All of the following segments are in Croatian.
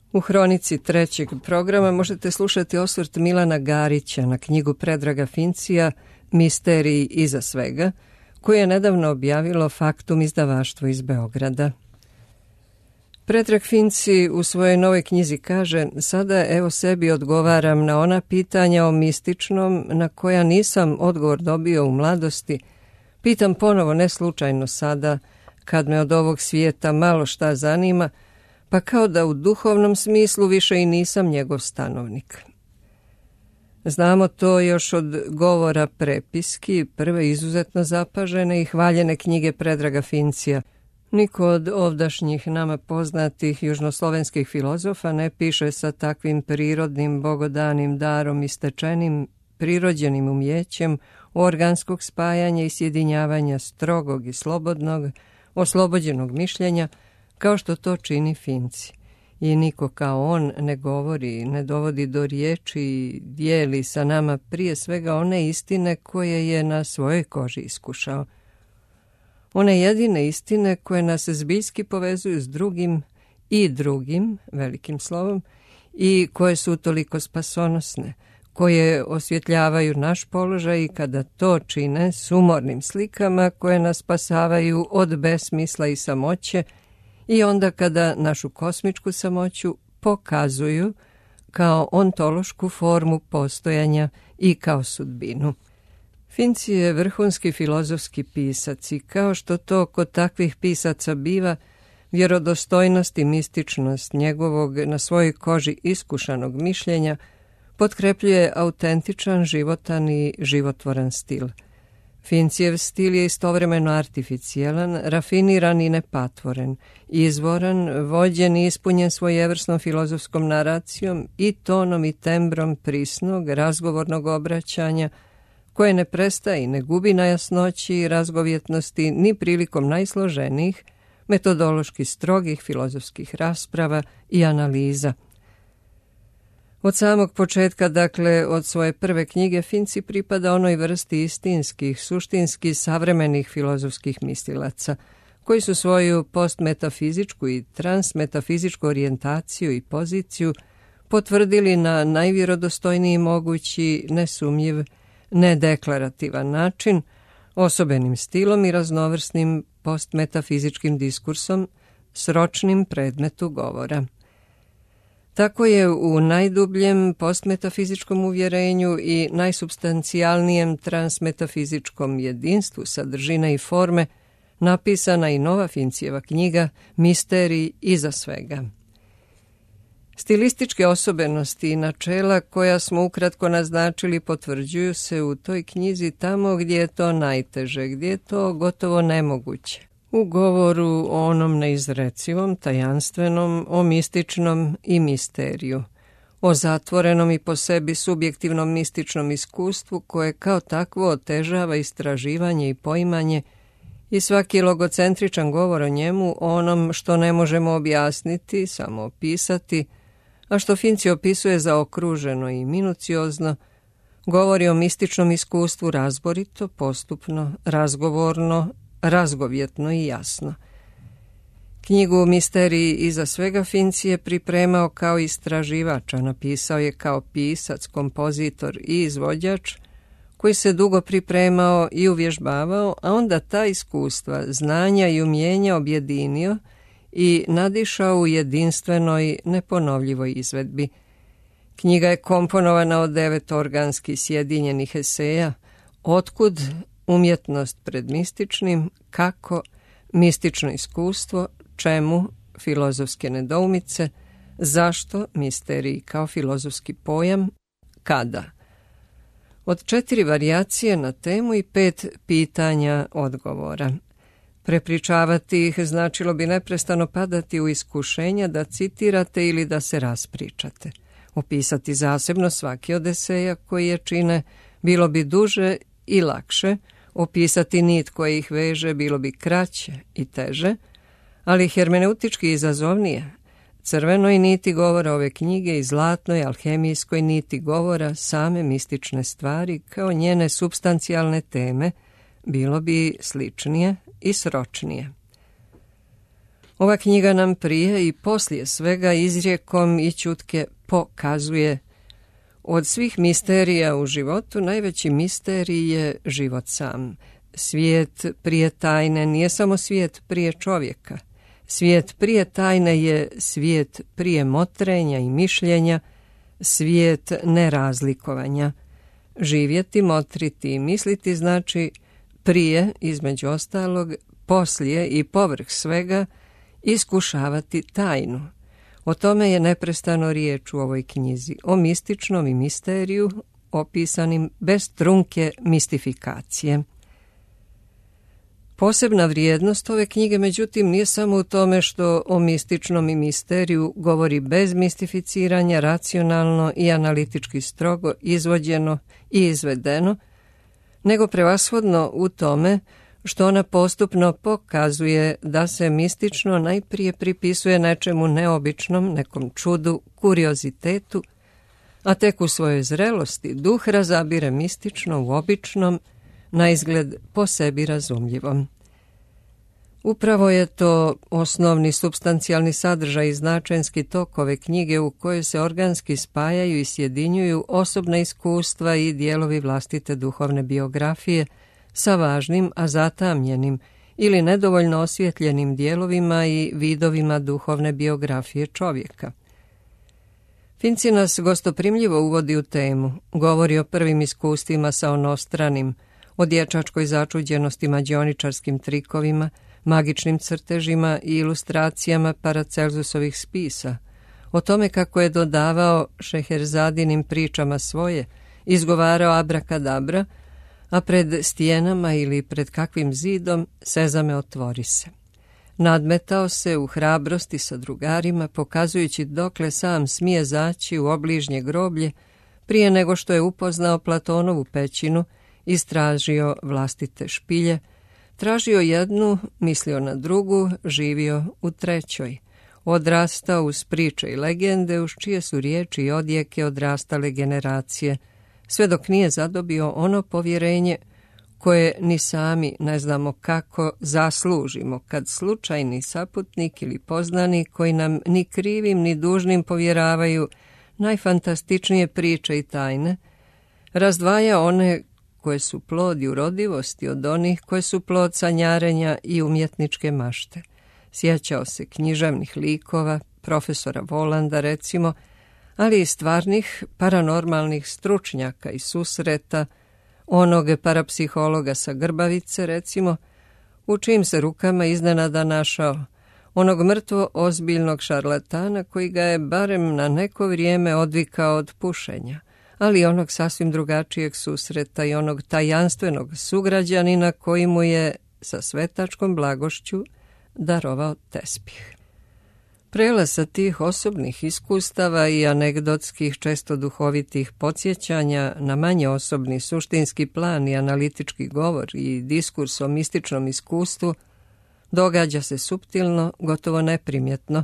U hronici trećeg programa možete slušati osvrt Milana Garića na knjigu Predraga Fincija Misteriji iza svega, koju je nedavno objavilo Faktum izdavaštvo iz Beograda. Predrag Finci u svojoj novoj knjizi kaže: sada evo sebi odgovaram na ona pitanja o mističnom na koja nisam odgovor dobio u mladosti. Pitam ponovo ne slučajno sada, kad me od ovog svijeta malo šta zanima, pa kao da u duhovnom smislu više i nisam njegov stanovnik. Znamo to još od govora prepiski, prve izuzetno zapažene i hvaljene knjige Predraga Fincija. Niko od ovdašnjih nama poznatih južnoslovenskih filozofa ne piše sa takvim prirodnim bogodanim darom i stečenim prirođenim umjećem organskog spajanja i sjedinjavanja strogog i slobodnog, oslobođenog mišljenja, kao što to čini Finci. I niko kao on ne govori, ne dovodi do riječi i dijeli sa nama prije svega one istine koje je na svojoj koži iskušao. One jedine istine koje nas zbiljski povezuju s drugim i drugim, velikim slovom, i koje su toliko spasonosne, koje osvjetljavaju naš položaj i kada to čine s umornim slikama koje nas spasavaju od besmisla i samoće i onda kada našu kosmičku samoću pokazuju kao ontološku formu postojanja i kao sudbinu. Finci je vrhunski filozofski pisac i kao što to kod takvih pisaca biva, vjerodostojnost i mističnost njegovog na svojoj koži iskušanog mišljenja potkrepljuje autentičan, životan i životvoran stil. Fincijev stil je istovremeno artificijelan, rafiniran i nepatvoren, izvoran, vođen i ispunjen svojevrsnom filozofskom naracijom i tonom i tembrom prisnog, razgovornog obraćanja, koje ne prestaje i ne gubi na jasnoći i razgovjetnosti ni prilikom najsloženijih, metodološki strogih filozofskih rasprava i analiza. Od samog početka, dakle od svoje prve knjige, Finci pripada onoj vrsti istinskih, suštinski savremenih filozofskih mislilaca, koji su svoju postmetafizičku i transmetafizičku orijentaciju i poziciju potvrdili na najvjerodostojniji mogući, nesumnjiv, nedeklarativan način, osobenim stilom i raznovrsnim postmetafizičkim diskursom s ročnim predmetu govora. Tako je u najdubljem postmetafizičkom uvjerenju i najsubstancijalnijem transmetafizičkom jedinstvu sadržine i forme napisana i nova Fincijeva knjiga Misteriji iza svega. Stilističke osobenosti i načela koja smo ukratko naznačili potvrđuju se u toj knjizi tamo gdje je to najteže, gdje je to gotovo nemoguće. U govoru o onom neizrecivom, tajanstvenom, o mističnom i misteriju, o zatvorenom i po sebi subjektivnom mističnom iskustvu koje kao takvo otežava istraživanje i poimanje i svaki logocentričan govor o njemu, o onom što ne možemo objasniti, samo opisati, a što Finci opisuje zaokruženo i minuciozno, govori o mističnom iskustvu razborito, postupno, razgovorno, razgovjetno i jasno. Knjigu Misteriji iza svega Finci je pripremao kao istraživač, a napisao je kao pisac, kompozitor i izvođač, koji se dugo pripremao i uvježbavao, a onda ta iskustva, znanja i umjenja objedinio i nadišao u jedinstvenoj, neponovljivoj izvedbi. Knjiga je komponovana od 9 organski sjedinjenih eseja, otkud umjetnost pred mističnim, kako mistično iskustvo, čemu filozofske nedoumice, zašto misteriji kao filozofski pojam, kada. Od 4 varijacije na temu i 5 pitanja odgovora. Prepričavati ih značilo bi neprestano padati u iskušenja da citirate ili da se raspričate. Opisati zasebno svaki od eseja koji je čine bilo bi duže i lakše, opisati nit koja ih veže bilo bi kraće i teže, ali hermeneutički izazovnije. Crvenoj niti govora ove knjige i zlatnoj alhemijskoj niti govora same mistične stvari kao njene supstancijalne teme bilo bi sličnije i sročnije. Ova knjiga nam prije i poslije svega izrijekom i ćutke pokazuje od svih misterija u životu najveći misterij je život sam. Svijet prije tajne nije samo svijet prije čovjeka. Svijet prije tajne je svijet prije motrenja i mišljenja, svijet nerazlikovanja. Živjeti, motriti i misliti znači prije, između ostalog, poslije i povrh svega, iskušavati tajnu. O tome je neprestano riječ u ovoj knjizi, o mističnom i misteriju, opisanim bez trunke mistifikacije. Posebna vrijednost ove knjige, međutim, nije samo u tome što o mističnom i misteriju govori bez mistificiranja, racionalno i analitički strogo, izvođeno i izvedeno, nego prevashodno u tome što ona postupno pokazuje da se mistično najprije pripisuje nečemu neobičnom, nekom čudu, kuriozitetu, a tek u svojoj zrelosti duh razabire mistično u običnom, na izgled po sebi razumljivom. Upravo je to osnovni supstancijalni sadržaj i značenski tok ove knjige u kojoj se organski spajaju i sjedinjuju osobna iskustva i dijelovi vlastite duhovne biografije sa važnim, a zatamljenim ili nedovoljno osvjetljenim dijelovima i vidovima duhovne biografije čovjeka. Finci nas gostoprimljivo uvodi u temu, govori o prvim iskustvima sa onostranim, o dječačkoj začuđenosti mađioničarskim trikovima, magičnim crtežima i ilustracijama Paracelsusovih spisa, o tome kako je dodavao Šeherzadinim pričama svoje, izgovarao abrakadabra, a pred stijenama ili pred kakvim zidom sezame otvori se. Nadmetao se u hrabrosti sa drugarima, pokazujući dokle sam smije zaći u obližnje groblje, prije nego što je upoznao Platonovu pećinu, istražio vlastite špilje, tražio jednu, mislio na drugu, živio u trećoj. Odrastao uz priče i legende, uz čije su riječi i odjeke odrastale generacije, sve dok nije zadobio ono povjerenje koje ni sami ne znamo kako zaslužimo, kad slučajni saputnik ili poznanik koji nam ni krivim ni dužnim povjeravaju najfantastičnije priče i tajne, razdvaja one koje su plod urodivosti od onih koje su plod sanjarenja i umjetničke mašte. Sjećao se književnih likova, profesora Volanda recimo, ali i stvarnih paranormalnih stručnjaka i susreta, onog parapsihologa sa Grbavice recimo, u čijim se rukama iznenada našao, onog mrtvo ozbiljnog šarlatana koji ga je barem na neko vrijeme odvikao od pušenja, ali onog sasvim drugačijeg susreta i onog tajanstvenog sugrađanina koji mu je sa svetačkom blagošću darovao tespih. Prelaz sa tih osobnih iskustava i anegdotskih, često duhovitih podsjećanja na manje osobni suštinski plan i analitički govor i diskurs o mističnom iskustvu događa se suptilno, gotovo neprimjetno.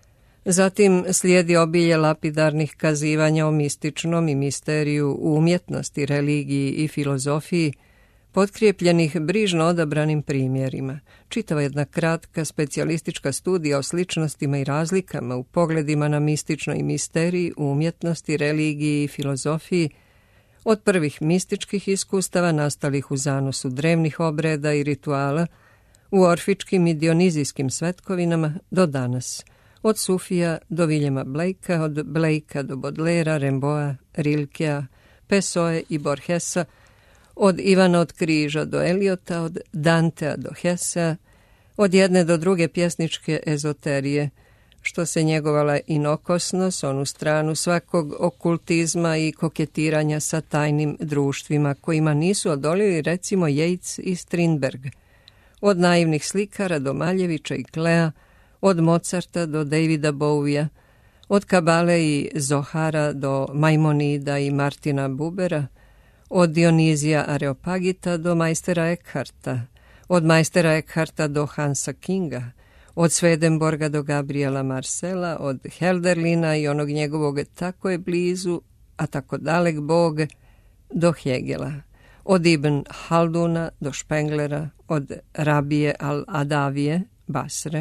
Zatim slijedi obilje lapidarnih kazivanja o mističnom i misteriju u umjetnosti, religiji i filozofiji, potkrijepljenih brižno odabranim primjerima. Čitava jedna kratka specijalistička studija o sličnostima i razlikama u pogledima na mistično i misteriji u umjetnosti, religiji i filozofiji, od prvih mističkih iskustava nastalih u zanosu drevnih obreda i rituala, u orfičkim i dionizijskim svetkovinama do danas, od Sufija do Viljema Blakea, od Blakea do Baudelaira, Rimbaуда, Rilkea, Pessoe i Borgesa, od Ivana od Križa do Eliota, od Dantea do Hessea, od jedne do druge pjesničke ezoterije, što se njegovala inokosno s onu stranu svakog okultizma i koketiranja sa tajnim društvima, kojima nisu odolili recimo Yeats i Strindberg, od naivnih slikara do Maljevića i Klea, od Mozarta do Davida Bowija, od Kabale i Zohara do Maimonida i Martina Bubera, od Dionizija Areopagita do majstera Eckharta, od majstera Eckharta do Hansa Kinga, od Swedenborga do Gabriela Marcela, od Helderlina i onog njegovog tako je blizu, a tako dalek Bog, do Hegela, od Ibn Halduna do Špenglera, od Rabije al-Adavije, Basre,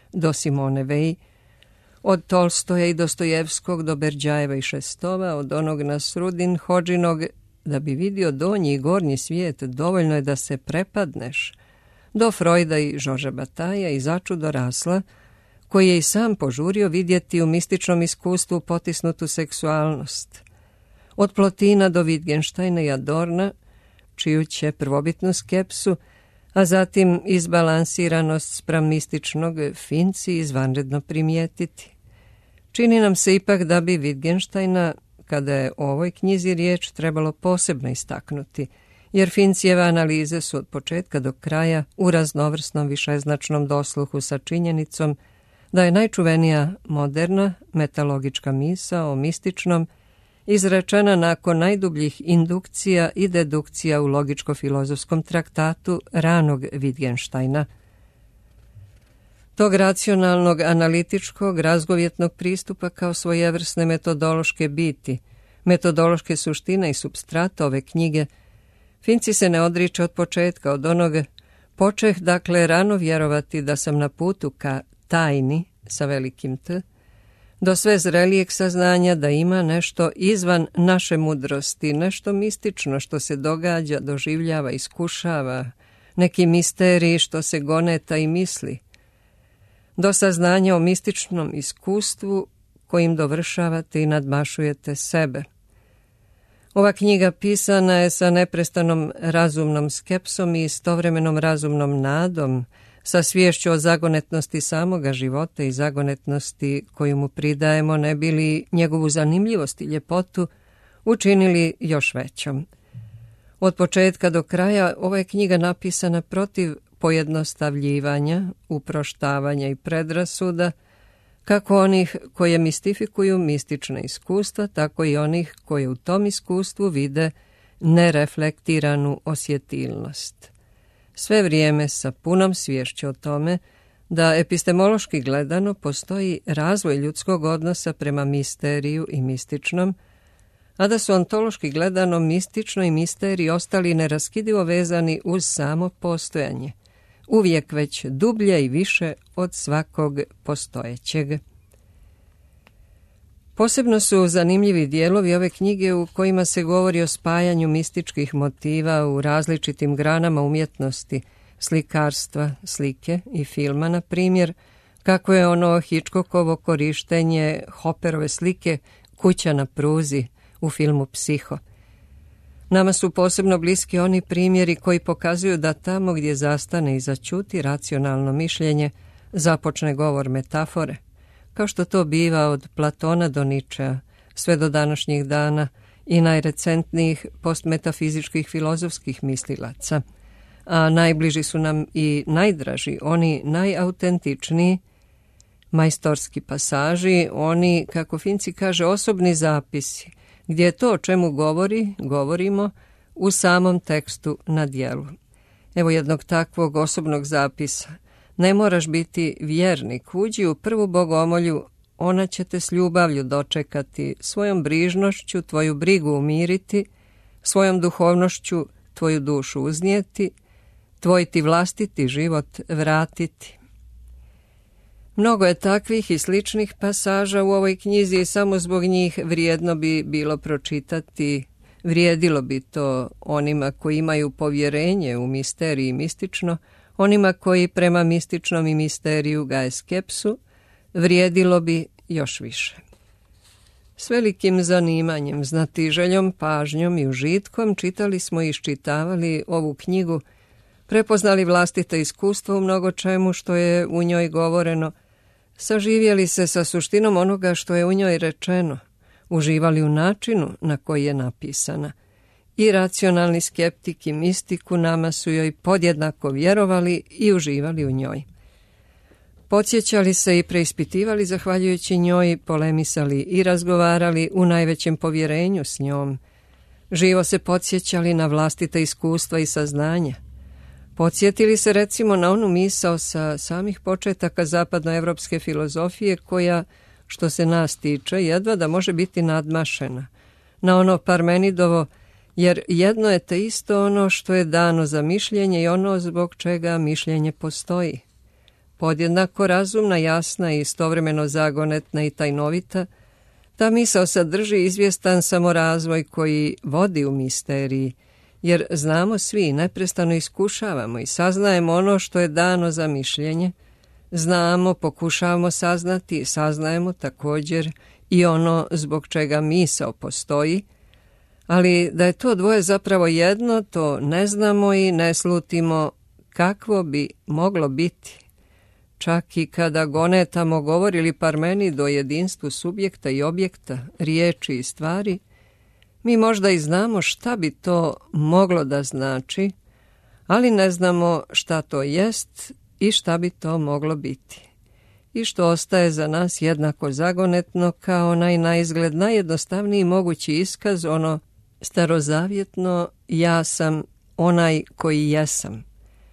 do Simone Weil, od Tolstoja i Dostojevskog do Berdjajeva i Šestova, od onog Nasrudin Hodžinog, da bi vidio donji i gornji svijet, dovoljno je da se prepadneš, do Freuda i Žorža Bataja i začudo Rasla, koji je i sam požurio vidjeti u mističnom iskustvu potisnutu seksualnost. Od Plotina do Wittgensteina i Adorna, čiju će prvobitnu skepsu, a zatim izbalansiranost spram mističnog Finci izvanredno primijetiti. Čini nam se ipak da bi Wittgensteina, kada je o ovoj knjizi riječ, trebalo posebno istaknuti, jer Fincijeve analize su od početka do kraja u raznovrsnom višeznačnom dosluhu sa činjenicom da je najčuvenija moderna metalogička misao o mističnom izrečena nakon najdubljih indukcija i dedukcija u logičko-filozofskom traktatu ranog Wittgensteina. Tog racionalnog, analitičkog, razgovjetnog pristupa kao svojevrsne metodološke biti, metodološke suštine i supstrata ove knjige, Finci se ne odriče od početka, od onoga počeh, dakle, rano vjerovati da sam na putu ka tajni, sa velikim T, do sve zrelijeg saznanja da ima nešto izvan naše mudrosti, nešto mistično što se događa, doživljava, iskušava, neki misterij što se goneta i misli, do saznanja o mističnom iskustvu kojim dovršavate i nadmašujete sebe. Ova knjiga pisana je sa neprestanom razumnom skepsom i istovremenom razumnom nadom, sa sviješću o zagonetnosti samoga života i zagonetnosti koju mu pridajemo, ne bi li njegovu zanimljivost i ljepotu učinili još većom. Od početka do kraja ova je knjiga napisana protiv pojednostavljivanja, uproštavanja i predrasuda, kako onih koje mistifikuju mistična iskustva, tako i onih koje u tom iskustvu vide nereflektiranu osjetilnost. Sve vrijeme sa punom sviješću o tome da epistemološki gledano postoji razvoj ljudskog odnosa prema misteriju i mističnom, a da su ontološki gledano mistično i misterij ostali neraskidivo vezani uz samo postojanje, uvijek već dublje i više od svakog postojećeg. Posebno su zanimljivi dijelovi ove knjige u kojima se govori o spajanju mističkih motiva u različitim granama umjetnosti, slikarstva, slike i filma, na primjer, kako je ono Hitchcockovo korištenje Hopperove slike Kuća na pruzi u filmu Psiho. Nama su posebno bliski oni primjeri koji pokazuju da tamo gdje zastane i začuti racionalno mišljenje, započne govor metafore, kao što to biva od Platona do Ničea, sve do današnjih dana i najrecentnijih postmetafizičkih filozofskih mislilaca, a najbliži su nam i najdraži, oni najautentičniji, majstorski pasaži, oni, kako Finci kaže, osobni zapisi, gdje je to o čemu govorimo u samom tekstu na djelu. Evo jednog takvog osobnog zapisa. Ne moraš biti vjernik, uđi u prvu bogomolju, ona će te s ljubavlju dočekati, svojom brižnošću tvoju brigu umiriti, svojom duhovnošću tvoju dušu uznijeti, tvoj ti vlastiti život vratiti. Mnogo je takvih i sličnih pasaža u ovoj knjizi i samo zbog njih vrijedno bi bilo pročitati, vrijedilo bi to onima koji imaju povjerenje u misterij i mistično, onima koji prema mističnom i misteriju gaje skepsu, vrijedilo bi još više. S velikim zanimanjem, znatiželjom, pažnjom i užitkom čitali smo i iščitavali ovu knjigu, prepoznali vlastito iskustvo u mnogo čemu što je u njoj govoreno, saživjeli se sa suštinom onoga što je u njoj rečeno, uživali u načinu na koji je napisana. I racionalni skeptik i mistik u nama su joj podjednako vjerovali i uživali u njoj. Podsjećali se i preispitivali zahvaljujući njoj, polemisali i razgovarali u najvećem povjerenju s njom. Živo se podsjećali na vlastita iskustva i saznanja. Podsjetili se recimo na onu misao sa samih početaka zapadnoevropske filozofije koja, što se nas tiče, jedva da može biti nadmašena. Na ono Parmenidovo, jer jedno je te isto ono što je dano za mišljenje i ono zbog čega mišljenje postoji. podjednako razumna, jasna i istovremeno zagonetna i tajnovita, ta misao sadrži izvjestan samorazvoj koji vodi u misteriji, jer znamo svi, neprestano iskušavamo i saznajemo ono što je dano za mišljenje, znamo, pokušavamo saznati i saznajemo također i ono zbog čega misao postoji, ali da je to dvoje zapravo jedno, to ne znamo i ne slutimo kakvo bi moglo biti. Čak i kada gonetamo govorili Parmenid o jedinstvu subjekta i objekta, riječi i stvari, mi možda i znamo šta bi to moglo da znači, ali ne znamo šta to jest i šta bi to moglo biti. I što ostaje za nas jednako zagonetno kao onaj naizgled najjednostavniji mogući iskaz, ono starozavjetno ja sam onaj koji jesam.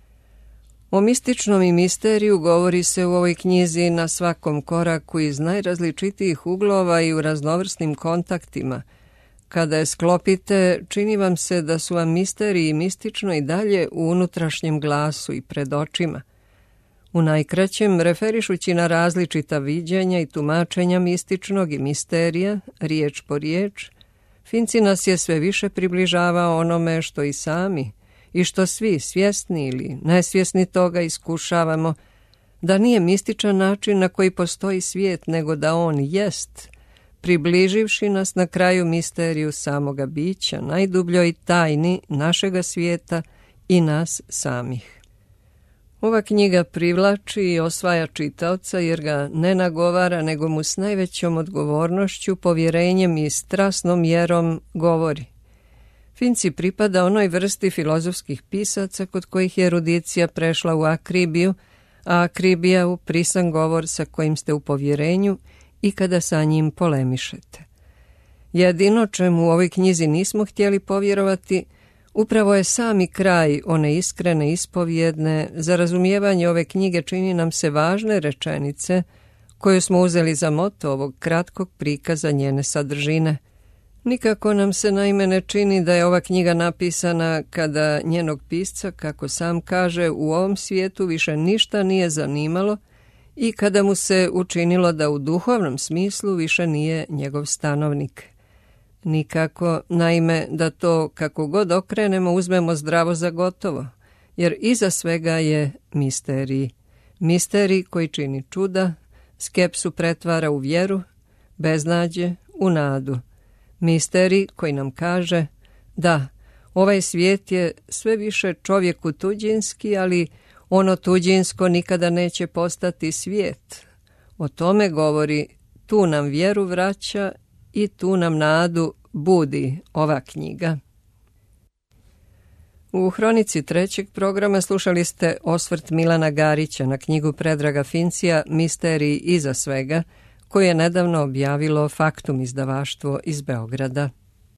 O mističnom i misteriju govori se u ovoj knjizi na svakom koraku iz najrazličitijih uglova i u raznovrsnim kontaktima. Kada je sklopite, čini vam se da su vam misteriji i mistično i dalje u unutrašnjem glasu i pred očima. U najkraćem, referišući na različita viđenja i tumačenja mističnog i misterija, riječ po riječ, Finci nas je sve više približavao onome što i sami i što svi, svjesni ili nesvjesni toga, iskušavamo, da nije mističan način na koji postoji svijet, nego da on jest, približivši nas na kraju misteriju samoga bića, najdubljoj tajni našega svijeta i nas samih. Ova knjiga privlači i osvaja čitaoca jer ga ne nagovara, nego mu s najvećom odgovornošću, povjerenjem i strasnom mjerom govori. Finci pripada onoj vrsti filozofskih pisaca kod kojih je erudicija prešla u akribiju, a akribija u prisan govor sa kojim ste u povjerenju i kada sa njim polemišete. Jedino čemu u ovoj knjizi nismo htjeli povjerovati, upravo je sami kraj one iskrene ispovjedne. Za razumijevanje ove knjige čini nam se važne rečenice koju smo uzeli za moto ovog kratkog prikaza njene sadržine. Nikako nam se naime ne čini da je ova knjiga napisana kada njenog pisca, kako sam kaže, u ovom svijetu više ništa nije zanimalo i kada mu se učinilo da u duhovnom smislu više nije njegov stanovnik. Nikako, naime, da to kako god okrenemo uzmemo zdravo za gotovo, jer iza svega je misterij. Misterij koji čini čuda, skepsu pretvara u vjeru, beznađe u nadu. Misterij koji nam kaže da, ovaj svijet je sve više čovjeku tuđinski, ali ono tuđinsko nikada neće postati svijet. O tome govori, tu nam vjeru vraća i tu nam nadu budi ova knjiga. U hronici trećeg programa slušali ste osvrt Milana Garića na knjigu Predraga Fincija Misterij iza svega, koju je nedavno objavilo Faktum izdavaštvo iz Beograda.